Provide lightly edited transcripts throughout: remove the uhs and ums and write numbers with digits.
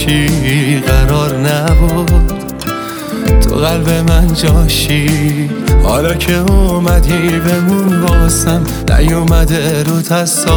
باشی قرار نبود تو قلب من جاشی. حالا که اومدی بمون واسم، نیومده روت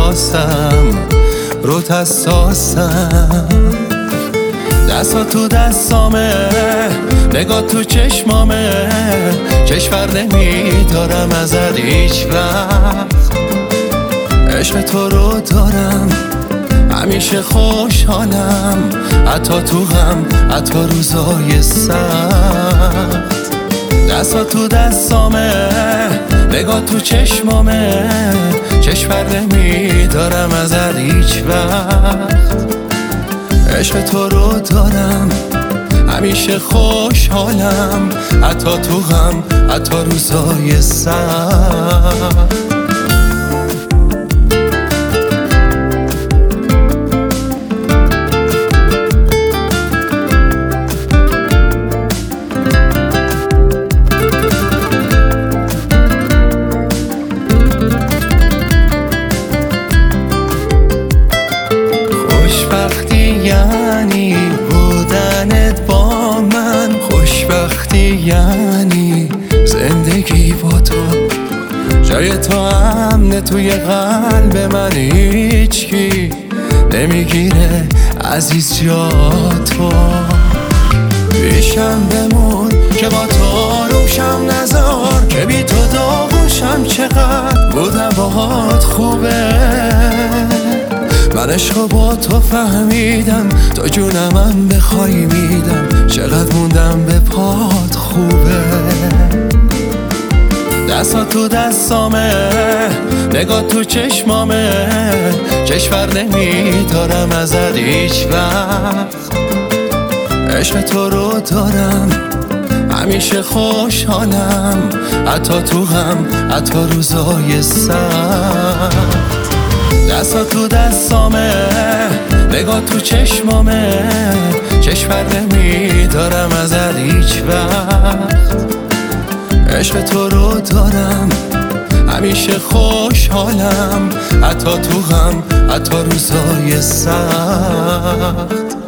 حساسم. دستا تو دستامه، نگاه تو چشمامه، چشور نمیدارم ازت هیچ وقت. عشق تو رو دارم همیشه خوشحالم، حتی تو غم، حتی روزای سخت. دستا تو دستامه، نگاه تو چشمامه، چشور نمیدارم ازت هیچ وقت. عشق تو رو دارم همیشه خوشحالم، حتی تو غم، حتی روزای سخت. خوشبختی یعنی بودنت با من، خوشبختی یعنی زندگی با تو. جای تو امنه توی قلب من، هیچکی نمیگیره عزیز جا تو. پیشم بمون که با تو روشم نذار، که بی تو داغوشم چقدر بودم باهات خوبه. من عشقو با تو فهمیدم، تو جونم بخوای میدم، چقدر موندم به پات خوبه. دستا تو دستامه، نگاه تو چشمامه، چشور نمیدارم ازت هیچ وقت. عشق تو رو دارم همیشه خوشحالم، حتی تو غم، حتی روزای سخت. دستا تو دستامه، نگاه تو چشمامه، چشور نمیدارم ازت هیچ وقت. عشق تو رو دارم همیشه خوشحالم، حتی تو غم، حتی روزای سخت.